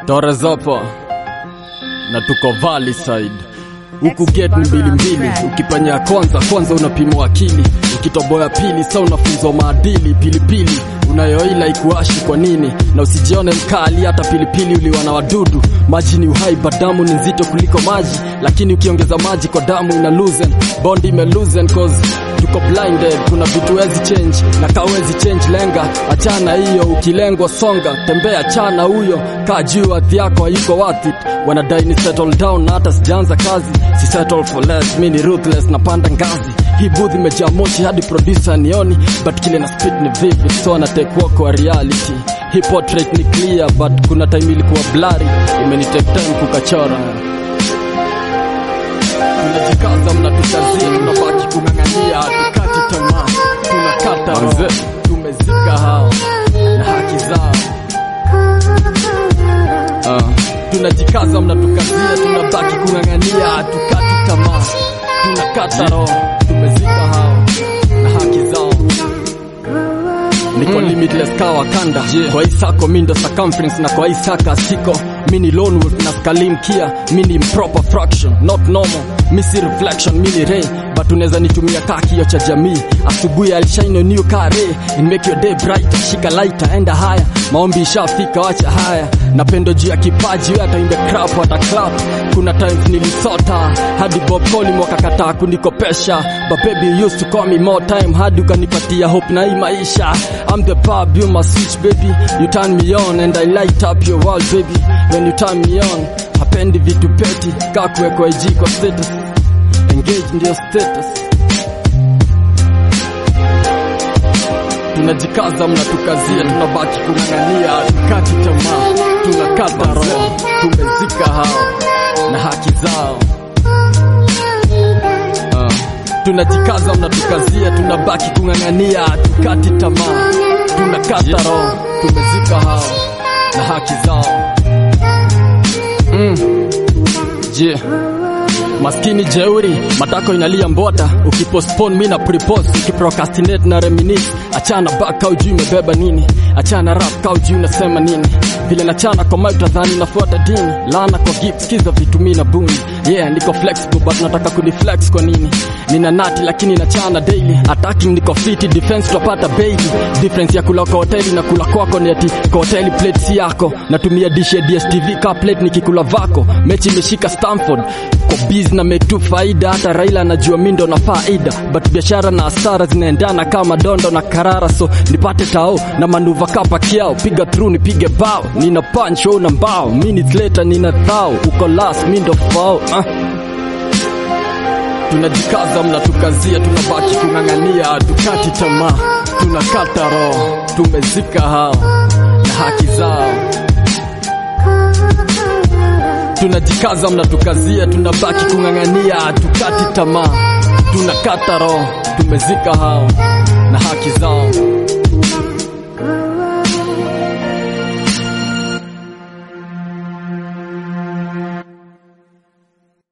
Torres hapa na tuko Valley side. Huku gate ni mbili, ukipanya kwanza unapimwa akili, ukitoboya pili sasa unafunzwa maadili. Pilipili unayoila ikuashi kwa nini, na usijione mkali hata pilipili uliwa na wadudu. Maji ni uhai, damu ni nzito kuliko maji, lakini ukiongeza maji kwa damu ina loosen, bond ime loosen cause tuko blinded. Kuna vitu wezi change na kawezi change, lenga achana hiyo, ukilengwa songa tembea, chana huyo, kaa juu ardhi yako haiko worth it. Wanadai ni settle down na hata sijaanza kazi, si settle for less, mimi ni ruthless na panda ngazi. Hii booth imejaa moshi hadi producer nioni, but kile na spit ni vivid, so na take walk wa reality. Hii portrait ni clear but kuna time ilikuwa blurry, imeni take time kukachora. Tunajikaza mnatukazia, tunabaki kung'ang'ania, tukati tamaa, tunakata roho, tumezika hao na haki zao. Tunajikaza mnatukazia, tunabaki kung'ang'ania, tukati tamaa, tunakata roho, tumezika hao na haki zao. Niko limitless kawa kanda, kwa isako mindo circumference, na kwa isaka siko mini lone wolf na skalim kia. Mini improper fraction, not normal, misi reflection, mini ray, but uneza nitumia kaki yo cha jamii. Asubuhi alishine new car ray, and make your day brighter. Shika lighter, enda haya, maombi ishafika, wacha haya. Napendo juu ya kipaji, we hata imbe crap, hata clap. Kuna times nilisota, hadi Bob Colin wakakataa kunikopesha, but baby you used to call me more time, hadi ukanipatia hope na hii maisha. I'm the Bob, you my switch baby, you turn me on and I light up your world baby. When you turn me on, hapendi vitu peti, kakwe kwa IG kwa status, engage ndio status. Tunajikaza mnatukazia, tunabaki kung'ang'ania, tukati tamaa, tunakata roho, tumezika hao na haki zao. Tunajikaza mnatukazia, tunabaki kung'ang'ania, tukati tamaa, tunakata roho, tumezika hao na haki zao. Maskini jeuri, matako inalia mbota, ukipostpone mimi na prepost, ukiprocrastinate na reminisce. Achana back au juu imebeba nini, achana rap au juu unasema nini. Vile nachana kwa mic tadhani nafuata dini, laana kwa gift skiza vitu mimi na buni. Yeah, niko flexible but nataka kuniflex kwa nini. Nina nati lakini nachana daily, attacking niko fit, defense tutapata baby. Difference ya kula kwa hoteli na kula kwako ni ati kwa hoteli plate si yako, natumia dish ya DSTV ka plate nikikula vako. Mechi imeshika Stamford kwa biz na make tu faida, hata Raila anajua mimi ndo na faida, but biashara na hasara zinaendana kama dondo na karara. So nipate tao na manuva kapa kiao, piga through nipige bao, nina punch au na mbao, minutes later nina thao, uko last mimi ndo fao. Tunajikaza mnatukazia, tunabaki kung'ang'ania, tukati tamaa, tunakata roho, tumezika hao na haki zao. Tunajikaza mnatukazia, tunabaki kung'ang'ania, tukati tamaa, tunakata roho, tumezika hao na haki zao.